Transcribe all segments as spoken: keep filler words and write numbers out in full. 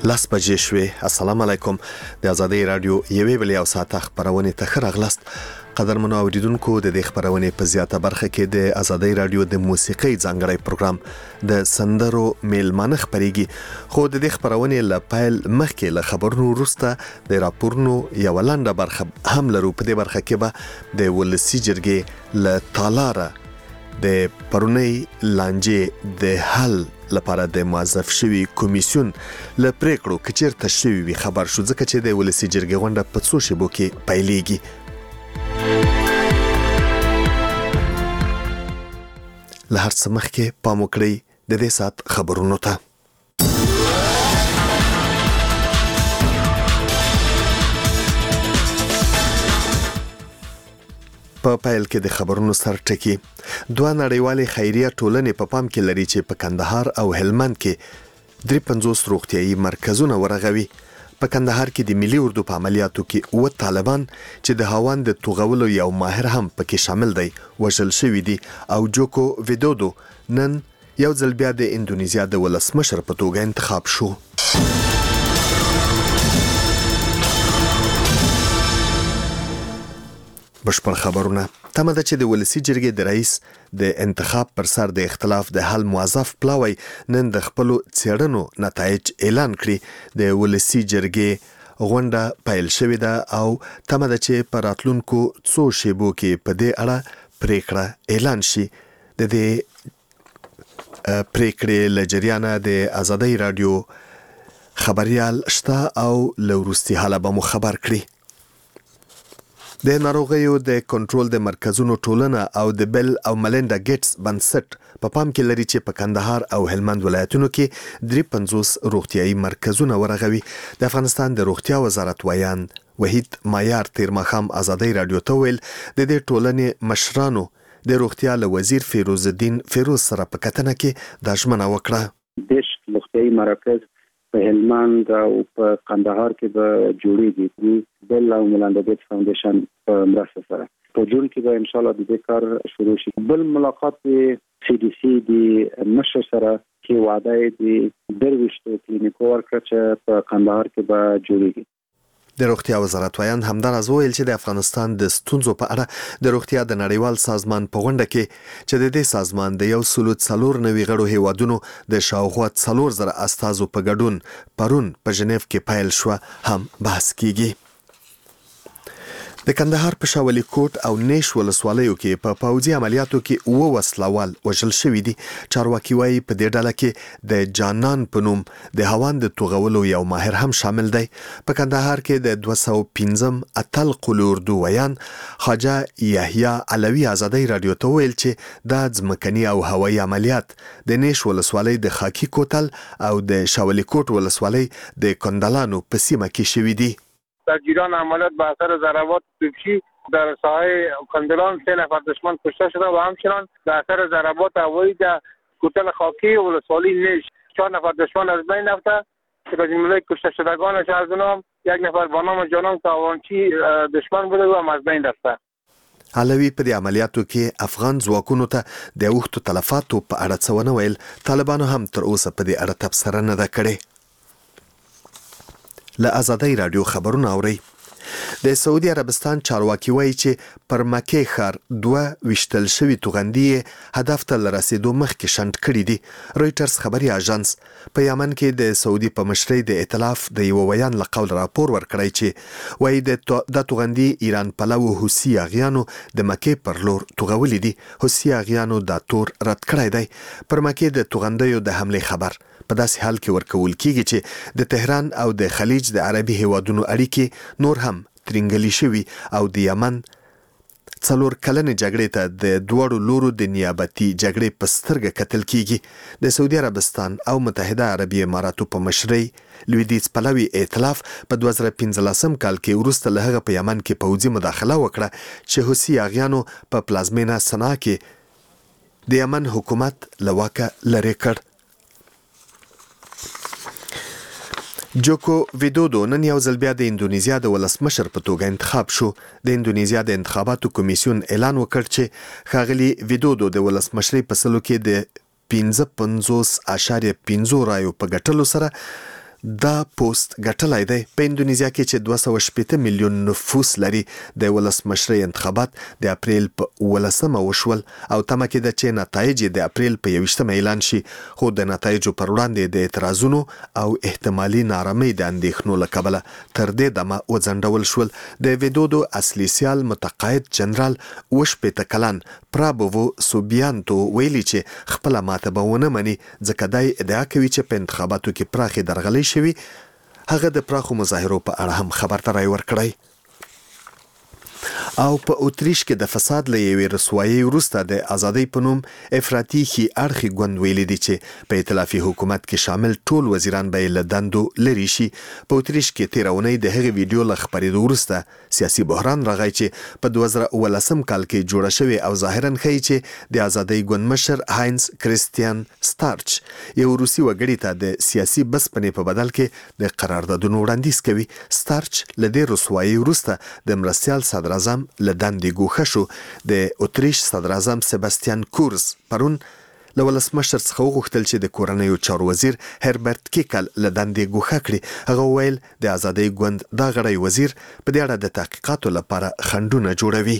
لاس بجې شوې. السلام علیکم. د ازادۍ رادیو یوې بلې او ساعته خبرونه ته ښه راغلاست. قدرمنو اوریدونکو، د دې خبرونه په زیاته برخه کې د ازادۍ رادیو د موسیقي ځانګړی پروګرام د سندرو میلمانه خبريږي. خو د دې خبرونه له پیل مخکې له خبرونو وروسته د راپورونو یو لنډه برخه هم لرو. په دې برخه کې به د ولسی جرګې له تالاره د پرونی لانجې د حل لپاره د موظف شوی کمیسیون له پریکړو کچیرته شوی وي خبر شو، ځکه چې د ولسی جرګې غونډه په څو شیبو کې پیلېږي. له هر څه مخکې پام وکړئ د دې ساعت خبرونو ته. په پیل کې د خبرونو سر ټکی دوه نړیوالې خیریه ټولنې په پام کې لري چې په کندهار او هلمند کې درې پنځوس روغتیايي مرکزونه ورغوي. په کندهار کې د ملي اردو په عملیاتو کې اوه طالبان چې د هاوان د توغولو یو ماهر هم پکې شامل دی وژل شوي دي، او جوکو ویدودو نن یو ځل بیا د اندونیزیا د ولسمشر په توګه انتخاب شو. بشپړ خبرونه. تمه ده چې د ولسی جرګې د رئیس د انتخاب پر سر د اختلاف د حل موظف پلاوی نن د خپل څېړنو نتایج اعلان کړي. د ولسی جرګې غونډه پیل شوې ده او تمه ده چې په راتلونکو څو شیبو کې په دې اړه پریکړه اعلان شي. د دې پریکړې له جریانه د ازادۍ رادیو خبريال شته او له وروستي حاله به مو خبر کړي. د ناروغیو د کنټرول د مرکزونو ټولنه او د بیل او ملینډا ګیټس بنسټ په پام کې لري چې په کندهار او هلمند ولایتونو کې درې پنځوس روغتیايي مرکزونه ورغوي. د افغانستان د روغتیا وزارت ویان وحید مایار تیر ماښام ازادۍ رادیو ته ویل د دې ټولنې مشرانو د روغتیا له وزیر فیروز الدین فیروز سره په کتنه کې دا ژمنه وکړه. دیش روغتیايي مرکز په هلمند او په کندهار کې به جوړیږي. بیل او ملینډا ګیټس فاونډیشن په مرسته سره په جون کې به ان شاء الله د دې کار شروع شي. بل ملاقات سی ډي سی د مشر سره کې وعده دی درويشتو کلینیکو ورکړه چې په کندهار کې به جوړیږي. د روغتیا وزارت ویان همداراز ویل چې د افغانستان د ستونزو په اړه د روغتیا د نړیوال سازمان په غونډه کې چې د دې سازمان د یو سلو څلور نوي غړو هیوادونو د شاوخوا څلور زره استازو په ګډون پرون په ژنیف کې پیل شو هم بحث کیږي. د کندهار په شاولی کوټ او نیش ولسوالیو کې په پوځي عملیاتو کې اوه وسلوال وژل شوي دي. چارواکي وايي په دې ډله کې د جانان په نوم د هاوان د توغولو یو ماهر هم شامل دی. په کندهار کې د دوه سوه پنځم اتل قول اردو ویان خواجه یحیی علوی ازادۍ رادیو ته ویل چې دا ځمکني او هوایي عملیات د نیش ولسوالۍ د خاکی کوتل او د شاولی کوټ ولسوالۍ د کندلانو په سیمه کې شوي دي. در جریان عملیات به اثر ضربات توپچی در ساحه کندلان سه نفر دشمن کشته شده و همچنان به اثر ضربات هوایی در کوتل خاکی ولسوالی نیش چهار نفر دشمن از بین رفته که از جمله کشته شدگانش از اونها یک نفر با نام جانان تاوانچی دشمن بوده و هم از بین رفته. علوی په دې عملیاتو کې افغان ځواکونو ته د اوښتو تلفاتو په اړه څه ونه ویل. طالبانو هم تر اوسه په دې اړه تبصره نه ده کړې. له ازادۍ رادیو خبرونه اورئ. د سعودي عربستان چارواکي وایي چې پر مکې ښار دوه ویشتل شوي توغندي هدف ته له رسېدو مخکې شنډ کړي دي. رویټرز خبري اژانس په یمن کې د سعودي په مشرۍ د ائتلاف د یو ویان له قول راپور ورکړی چې وایي د توغندي ایران پلو حوثي اغیانو د مکې پر لور توغولي دي. حوثي اغیانو دا تور رد کړی دی. پر مکې د توغندیو د حملې خبر په داسې حال کې ورکول کیږي چې د تهران او د خلیج د عربي هیوادونو اړیکې نور هم ترنګلي شوي او د یمن څلور کلنې جګړې ته د دوړو لورو د نیابتي جګړې په سترګه کتل کیږي. د سعودي عربستان او متحده عربي اماراتو په مشرۍ لویدیځ پلوي ائتلاف په دوه زره پنځلسم کال کې وروسته له هغه په یمن کې پوځي مداخله وکړه چې حوثي اغیانو په پلازمینه سنا کې د یمن حکومت له واکه لرې کړ. جوکو ویدودو نن یو ځل بیا د اندونیزیا د ولسمشر په توګه انتخاب شو. د اندونیزیا د انتخاباتو کمیسیون اعلان وکړ چې ښاغلي ویدودو د ولسمشرۍ په سلو کې د پنځه پنځوس اعشاریه پنځه رایو په ګټلو سره دا پوسټ ګټلای دی. په اندونیزیا کې چې دوه سوه شپېته میلیون نفوس لري د ولسمشرۍ انتخابات د اپریل په ولسمه وشول او تمه کېده چې نتایج د اپریل په یویشتمه اعلان شي، خو د نتایجو پر وړاندې د اعتراضونو او احتمالي نارامۍ د اندېښنو له کبله تر دې دمه وځنډول شول. د ویدودو اصلي سیال متقاعد جنرال اوه شپېته کلن پرابوو سوبیانتو ویلي چې خپله ماته به ونه مني، ځکه دا ادعا کوي چې په انتخاباتو کې پراخې درغلۍ شوي. هغه د پراخو مظاهرو په اړه هم خبرته رای ورکړی. او په اتریش کې د فساد له یوې رسوایۍ وروسته د ازادۍ په نوم افراطي ښي اړخي ګوند ویلي دي چې په ائتلافي حکومت کې شامل ټول وزیران به یې له دندو لرې شي. په اتریش کې تېره اونۍ د هغې ویډیو له خپرېدو وروسته سیاسي بحران راغی چې په دوه زره اوولسم کال کې جوړه شوې او ظاهراً ښیي چې د ازادۍ ګوند مشر هاینز کریستیان ستارچ یو روسي وګړي ته د سیاسي بسپنې په بدل کې د قراردادونو وړاندیز کوي. ستارچ له دې رسوایۍ وروسته د مرستیال صدراعظم له دندې ګوښه شو. د اتریش صدراعظم سباستیان کورز پرون له ولسمشر څخه وغوښتل چې د کورنیو چارو وزیر هربرت کیکل له دندې ګوښه کړي. هغه وویل د ازادۍ ګوند دا غړی وزیر په دې اړه د تحقیقاتو لپاره خنډونه جوړوي.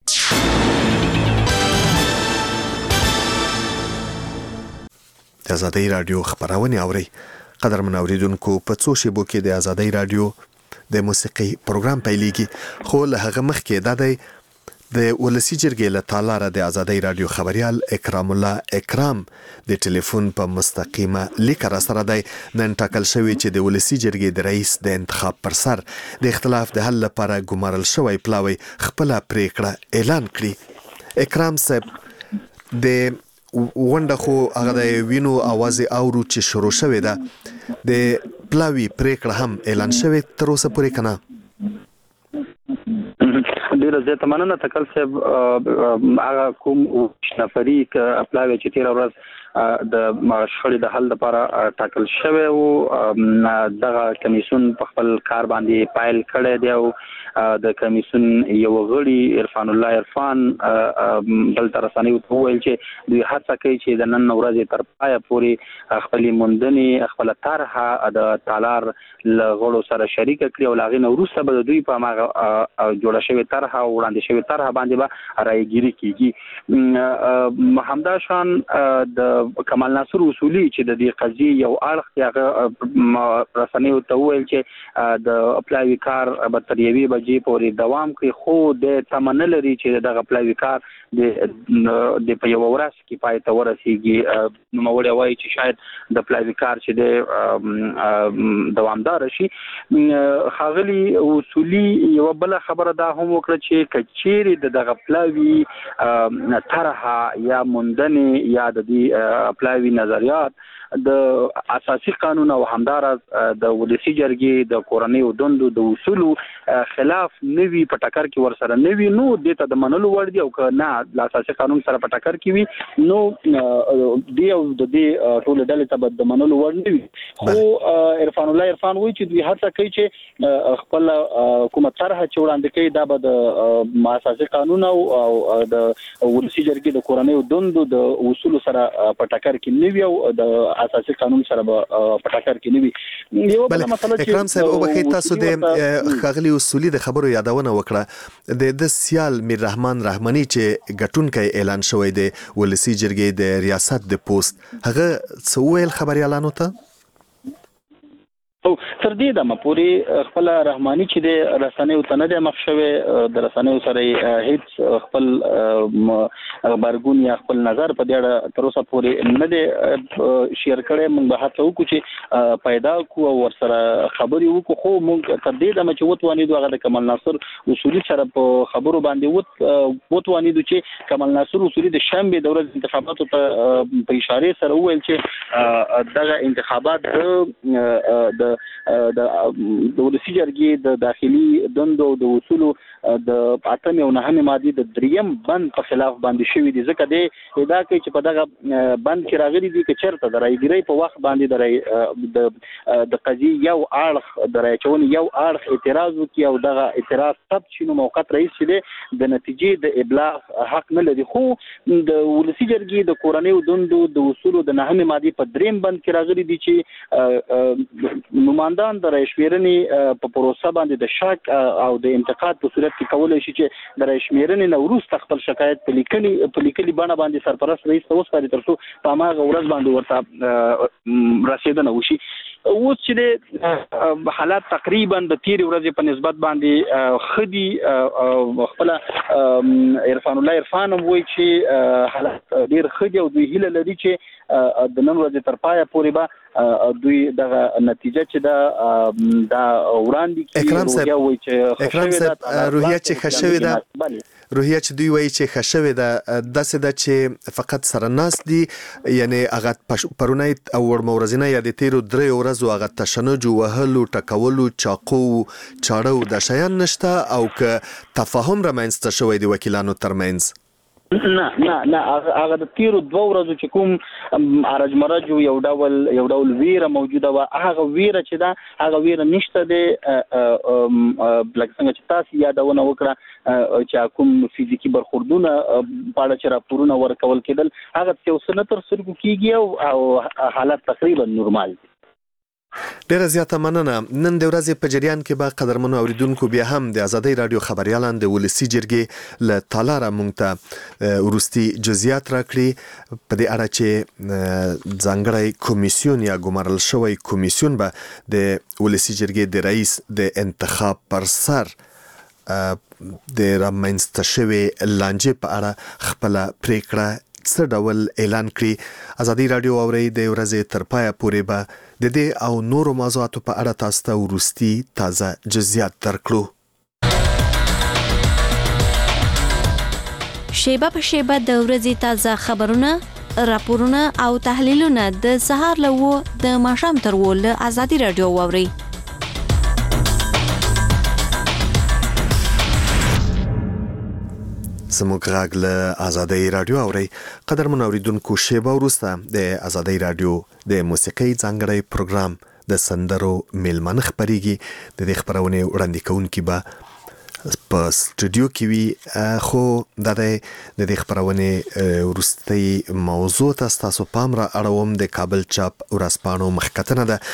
د ازادۍ راډیو خبرونه اورئ. قدرمن اوریدونکو، په څو شیبو کې د ازادۍ راډیو د موسیقي پروګرام پیلېږي، خو له هغه مخکې دا دی د ولسی جرګې له تالاره د ازادۍ راډیو خبريال اکرام الله اکرام د ټلیفون په مستقیمه لیک را سره دی. نن ټاکل شوی چې د ولسی جرګې د رئیس د انتخاب پر سر د اختلاف د حل لپاره ګمارل شوی پلاوی خپل پریکړه اعلان کړي. اکرام صاحب، د ونده خو هغه د وینو आवाज اورو چې شروع شوی ده، د پلاوی پریکړه هم اعلان شوی تر اوسه پورې کنه؟ ډیره زیاته مننه تکل صاحب. هغه کوم نفري پلاوی چې تیر ورځ د شخړې د حل لپاره ټاکل شوی و، دغه کمیسیون په خپل کار باندې پایل کړی دی او د کمیسیون یو غړي عرفان الله عرفان دلته رسنیو ته وویل چې دوی هڅه کوي چې د نن ورځې تر پایه پورې خپلې موندنې خپله طرحه د تالار له غړو سره شریکه کړي او له هغې نه وروسته به د دوی په هماغه جوړه شوې طرحه او وړاندې شوې طرحه باندې به رایګیري کېږي. همدا شان د کمال ناصر اصولي چې د دې قضیې یو اړخ دی، هغه رسنیو ته وویل چې د پلاوي کار به تر یوې بجې پورې دوام کوي، خو د تمه نه لري چې دغه پلاوي کار د په یوه ورځ کې پای ته ورسېږي. نوموړی وایي چې شاید د پلاوي کار چې دی دوامداره شي. ښاغلي اصولي یوه بله خبره دا هم وکړه چې که چیرې د دغه پلاوي طرحه یا موندنې یا د دې پلاوي نظریات د اساسي قانون او همدارس د ولسی جرګې د کورنیو دندو د اصولو خلاف نوي په ټکر کې ورسره نوي نو د ته د منلو وړ دی، او که نه د اساسي قانون سره په ټکر کې وي نو دی او د دې ټول ډلې ته د منلو وړ نه وي. خو عرفان الله عرفان وایي چې دوی هڅه کوي چې خپل حکومت طرحه چې وړاندې کوي دا به د اساسي قانون او د ولسی جرګې د کورنیو دندو د اصولو سره په ټکر کې نه وي او د اساسي قانون سره په ټکر کې نه وي. یو بل مسله چې اکرام صاحب او بخیر تاسو د خاغلی اصولي د خبرو یادونه وکړه، د د سیال میر رحمان رحماني چې ګټونکی اعلان شوی دی ولسی جرګې د ریاست د پوسټ، هغه څه ویل خبريالانو ته؟ او تر دې دمه پورې خپل رحماني چې د رسنیو ته نه دی مخ شوی، د رسنیو سره هیڅ خپل خبرګون یا خپل نظر په دې اړه تر اوسه پورې نه دی شیر کړی. موږ به هڅه وکړو چې پیدا کړو او ورسره خبرې وکړو، خو موږ تر دې دمه چې وتوانېدو هغه د کمال ناصر اصولي سره په خبرو باندې وتوانېدو چې کمال ناصر اصولي د شنبې د ورځې انتخاباتو ته په اشارې سره وویل چې دغه انتخابات د د ولسی جرګې د داخلي دندو د اصولو د اتمې او نهمې مادې د دریم بند په خلاف باندې شوي دي، ځکه دی ادعا کوي چې په دغه بند کې راغلي دي که چېرته د رایګیرۍ په وخت باندې د د قضیې یو اړخ د رایچونې یو اړخ اعتراض وکړي او دغه اعتراض ثبت شي نو موقت رئیس چې دی د نتیجې د ابلاغ حق نه لري. خو د ولسی جرګې د کورنیو دندو د اصولو د نهمې مادې په دریم بند کې راغلي دي چې نمائندان د رایشمیرنې په پروسه باندې د شک او د انتقاد په صورت کې کولای شي چې د رایشمیرنې نه وروسته خپل شکایت په لیکلي په لیکلي بڼه باندې سرپرست رئیس ته وسپاري ترڅو په هماغه ورځ باندې ورته رسیدنه وشي. اوس چې حالات تقریبا د تیرې ورځې په نسبت باندې خدي خپل عرفان الله عرفان هم وایي چې حالات ډیر خدي او دوی هیله لري چې د نن ورځې تر پایه پورې به دوی دغه نتیجه چې دا دا وړاندې اکرام صاحب اکرام صاحب روحیه چې خښوي ده روحیه چې دوی وایي چې خښوي ده داسې ده چې فقط سره ناس دي یعنی هغه پرونی او ورمورزینه یا د تیرو درې ورځو هغه تشنج وهلو ټکولو چاقو چاړو د شیان نشته او که تفاهم رامنځته شوی دی وکیلانو ترمنځ. نه نه نه هغه د تیرو دوه ورځو چې کوم ارج مرج یو ډول یو ډول ویره موجوده و هغه ویره چې دا هغه ویره نشته دی بلکې څنګه چې تاسو یادونه وکړه چې کوم فزیکی برخوردونه پاړه چې راپورونه ورکول کېدل هغه څو سنه تر سرګو کیږي او حالت تقریبا نورمال دي. ډیره زیاته مننه. نن د ورځې په جریان کې به قدرمنو اوریدونکو بیا هم د ازادۍ رادیو خبريالان د ولسی جرګې له تالاره مونږ ته ورستي جزئیات راکړي په دې اړه چې ځانګړی کمیسیون یا ګمارل شوی کمیسیون به د ولسی جرګې د رئیس د انتخاب پر سر د رامنځته شوی لانجې په اړه خپل پریکړه څه ډول اعلان کړي. ازادۍ رادیو اوري د ورځې تر پایه پورې به د دې او نورو موضوعاتو په اړه تاسو ته ورستي تازه جزئیات درکړو. شیبه په شیبه د ورځې تازه خبرونه، راپورونه او تحلیلونه د سهار له و د ماښام تر و له ازادۍ رادیو اوري. زموږ غږ له ازادۍ رادیو اوري. قدرمن اوریدونکو شیبه وروسته د ازادۍ رادیو د موسیقۍ ځانګړی پروګرام د سندرو میلمنه خبريږي. د دې خبرونه وړاندې کوونکی به په سټوډیو کې وي خو د دې خبرونه وروستي موضوع تاسو پام را اړوم د کابل چاپ ورځپاڼو مخکتنه ده.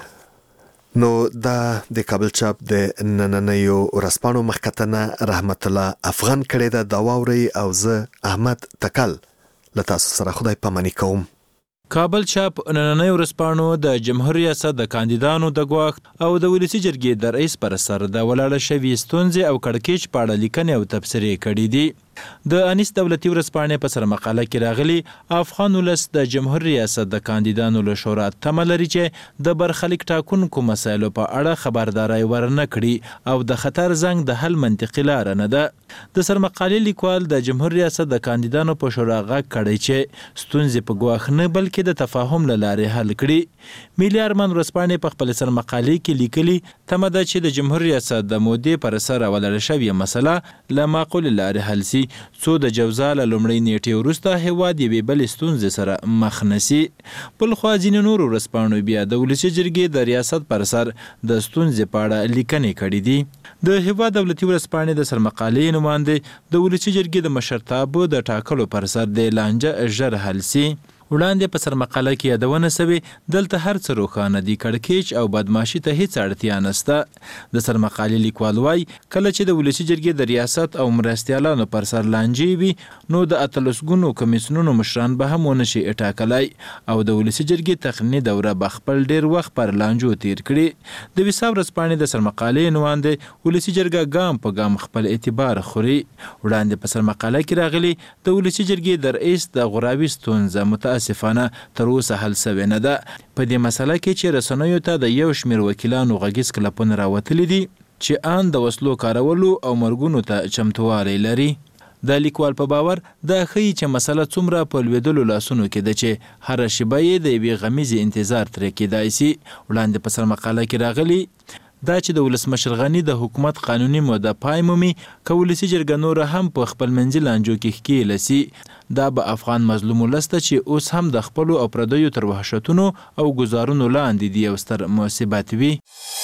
نو دا د کابل چاپ د نننیو ورځپاڼو مخکتنه رحمت الله افغان کړي ده. دا واوري او زه احمد تکل له تاسو سره خدای پاماني کوم. کابل چاپ نننۍ ورځپاڼو د جمهور ریاست د کاندیدانو د ګواښ او د ولسی جرګې د رئیس پر سر د ولاړه شوی ستونزې او کړکېچ په اړه لیکنې او تبصرې کړي دي. د انیس دولتي ورځپاڼې په سر مقاله کې راغلي افغان ولس د جمهور ریاست د کاندیدانو له شورا تمه لري چې د برخلیک ټاکونکو مسایلو په اړه خبرداري ورنه کړي او د خطر زنګ د حل منطقي لار نه ده. د سر مقالې لیکوال د جمهور ریاست د کاندیدانو په شورا غږ کړي چې ستونزې په ګواښ نه بلکې د تفاهم له لارې حل کړي. ملي ارمان ورځپاڼې په خپل سر مقالې کې لیکلي تمه ده چې د جمهور ریاست د مودې پر سر ولاړه شوی مسله له معقول لارې حل شي څو د جوزا له لومړۍ نیټې وروسته هیواد یوې بلې ستونزې سره مخ نه شي. بل خوا ځینې نورو ورځپاڼو بیا د ولسي جرګې د ریاست پر سر د ستونزې په اړه لیکنې کړي دي. د هیواد دولتي ورځپاڼې د سرمقالې نماینده د ولسي جرګې د مشرتابه د ټاکلو پر سر د لانجه ژر حل شي. وړاندې په سرمقاله کې یادونه شوې دلته هر څه روښانه دي، کړکېچ او بدمعشي ته هیڅ اړتیا نشته. د سرمقالې لیکوال وایي کله چې د ولسي جرګې د ریاست او مرستیالانو پر سر لانجې وي نو د اتلس ګونو کمیسیونونو مشران به هم ونه شي ټاکلی او د ولسي جرګې تقنیني دوره به خپل ډیر وخت پر لانجو تیر کړي. د ویسا ورځپاڼې د سرمقالې نماینده ولسي جرګه ګام په ګام خپل اعتبار خوري. وړاندې په سرمقاله کې راغلي د ولسي جرګې د رئیس د غراوي ستونزه متاسفانه تر اوسه حل شوې نه ده. په دې مسله کې چې رسنیو ته د یو شمېر وکیلانو غږیز کلپونه راوتلي دي چې ان د وسلو کارولو او مرګونو ته چمتووالی لري. د لیکوال په باور دا ښیي چې مسله څومره په لوېدلو لاسونو کې ده چې هره شیبه یې د یوې غمیزې انتظار ترې کیدای شي. وړاندې په سرمقاله کې راغلي دا چې د ولسمشر غني د حکومت قانوني موده پای مومي که ولسي جرګه نوره هم په خپل منځي لانجو کې ښکېله سي دا به افغان مظلوم ولس ته چې اوس هم د خپلو او پردیو تر وحشتونو او ګزارونو لاندې دي یو ستر مصیبت وي.